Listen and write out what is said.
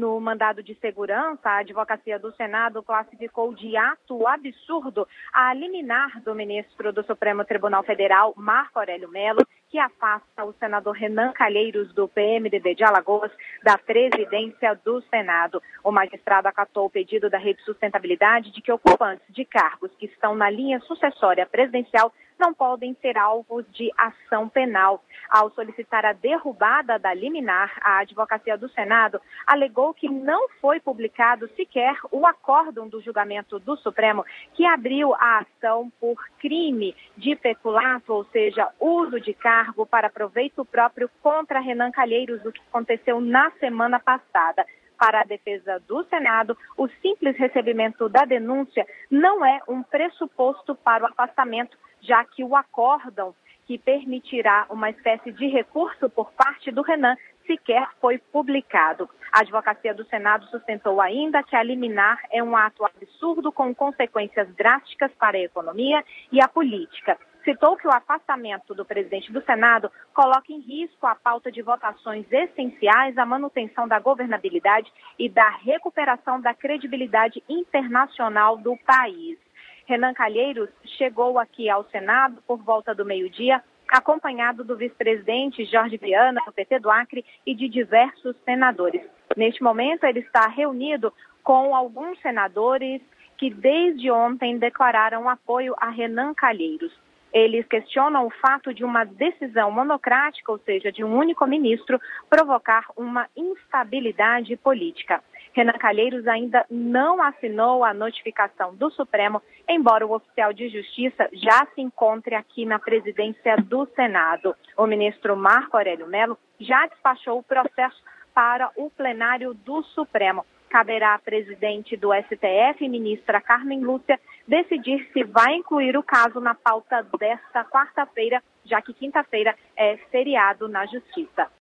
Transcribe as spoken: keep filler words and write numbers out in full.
No mandado de segurança, a Advocacia do Senado classificou de ato absurdo a liminar do ministro do Supremo Tribunal Federal, Marco Aurélio Mello, que afasta o senador Renan Calheiros, do P M D B de Alagoas, da presidência do Senado. O magistrado acatou o pedido da Rede Sustentabilidade de que ocupantes de cargos que estão na linha sucessória presidencial não podem ser alvos de ação penal. Ao solicitar a derrubada da liminar, a Advocacia do Senado alegou que não foi publicado sequer o acórdão do julgamento do Supremo que abriu a ação por crime de peculato, ou seja, uso de cargo para proveito próprio contra Renan Calheiros, o que aconteceu na semana passada. Para a defesa do Senado, o simples recebimento da denúncia não é um pressuposto para o afastamento, já que o acórdão que permitirá uma espécie de recurso por parte do Renan sequer foi publicado. A Advocacia do Senado sustentou ainda que a liminar é um ato absurdo com consequências drásticas para a economia e a política. Citou que o afastamento do presidente do Senado coloca em risco a pauta de votações essenciais à manutenção da governabilidade e da recuperação da credibilidade internacional do país. Renan Calheiros chegou aqui ao Senado por volta do meio-dia, acompanhado do vice-presidente Jorge Viana, do P T do Acre, e de diversos senadores. Neste momento, ele está reunido com alguns senadores que desde ontem declararam apoio a Renan Calheiros. Eles questionam o fato de uma decisão monocrática, ou seja, de um único ministro, provocar uma instabilidade política. Renan Calheiros ainda não assinou a notificação do Supremo, embora o oficial de justiça já se encontre aqui na presidência do Senado. O ministro Marco Aurélio Mello já despachou o processo para o plenário do Supremo. Caberá à presidente do S T F, ministra Carmen Lúcia, decidir se vai incluir o caso na pauta desta quarta-feira, já que quinta-feira é feriado na Justiça.